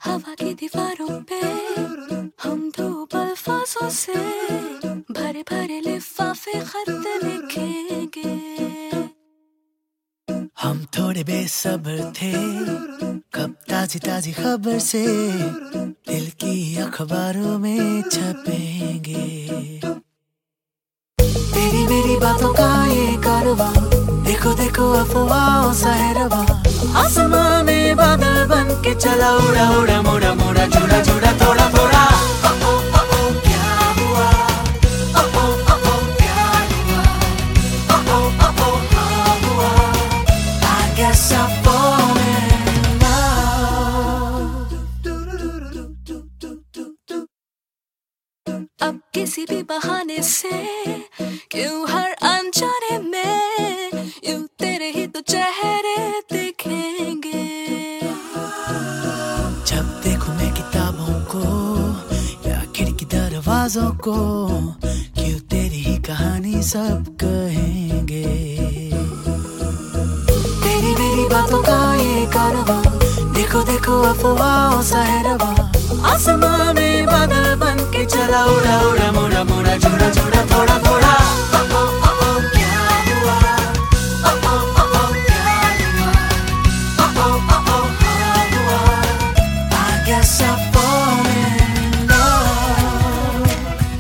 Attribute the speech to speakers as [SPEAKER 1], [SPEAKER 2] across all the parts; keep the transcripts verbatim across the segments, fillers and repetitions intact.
[SPEAKER 1] हवा की दीवारों पे हम धूप अल्फाजों से भरे भरे लिफाफे खत लिखेंगे।
[SPEAKER 2] हम थोड़े बेसब्र थे कब ताजी ताजी खबर से दिल की अखबारों में छपेंगे। तेरी मेरी बातों का ये कारवां, देखो देखो अफवाहों सा है रवां, आसमां में बादल बन के चला उड़ा उड़ा मोड़ा मोड़ा जुड़ा जुड़ा थोड़ा थोड़ा। ओ ओ ओ ओ क्या हुआ, ओ ओ ओ ओ प्यार हुआ, ओ ओ ओ ओ हाँ हुआ, I guess I'm falling in love।
[SPEAKER 1] अब किसी भी बहाने से क्यों हर अनजाने में यूं तेरे ही तो चेहरे दिखेंगे।
[SPEAKER 2] जब देखूं मैं किताबों को या खिड़की दरवाजों को, क्यों तेरी ही कहानी सब कहेंगे। तेरी मेरी बातों का ये कारवां, देखो देखो अफवाहों सा है रवां, आसमां में बादल बन के चला उड़ा उड़ा मोड़ा मोड़ा जुड़ा जुड़ा थोड़ा थोड़ा। ओ ओ ओ ओ क्या हुआ, ओ ओ ओ ओ प्यार हुआ, ओ ओ ओ ओ हाँ हुआ, I guess I'm falling in love।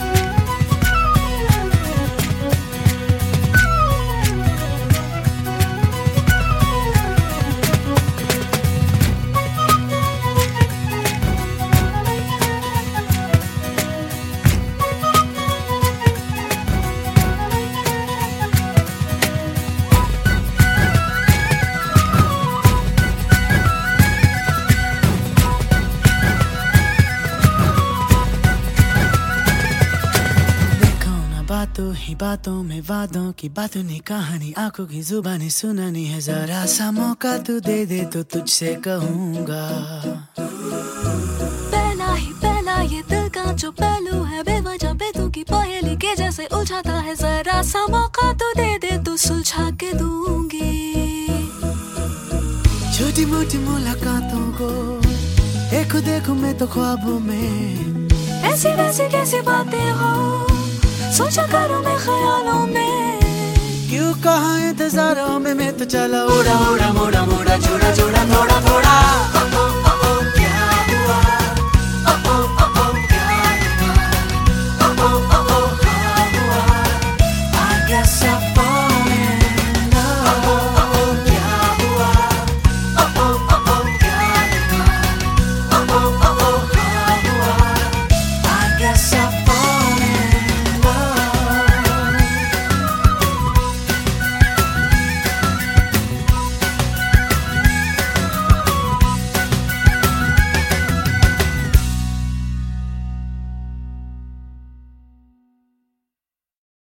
[SPEAKER 2] बातों ही बातों में वादों की बातों ने कहानी, आंखों की जुबानी सुनानी है, जरा सा मौका तू दे दे तो तुझसे कहूँगा।
[SPEAKER 1] पहला ही पहला ये दिल का जो पहलू है, बेवजह बेतु की पहेली के जैसे उलझाता है, जरा सा मौका तू दे दे तो सुलझा के दूंगी।
[SPEAKER 2] छोटी मोटी मुलाकातों को देखो देखो मैं तो ख्वाबों में,
[SPEAKER 1] ऐसी वैसी कैसी बातें हो सोचा करूं मैं ख्यालों में,
[SPEAKER 2] क्यों कहाँ इंतजारों में मैं तो चला उड़ा उड़ा मोड़ा मोड़ा जुड़ा जुड़ा थोड़ा थोड़ा।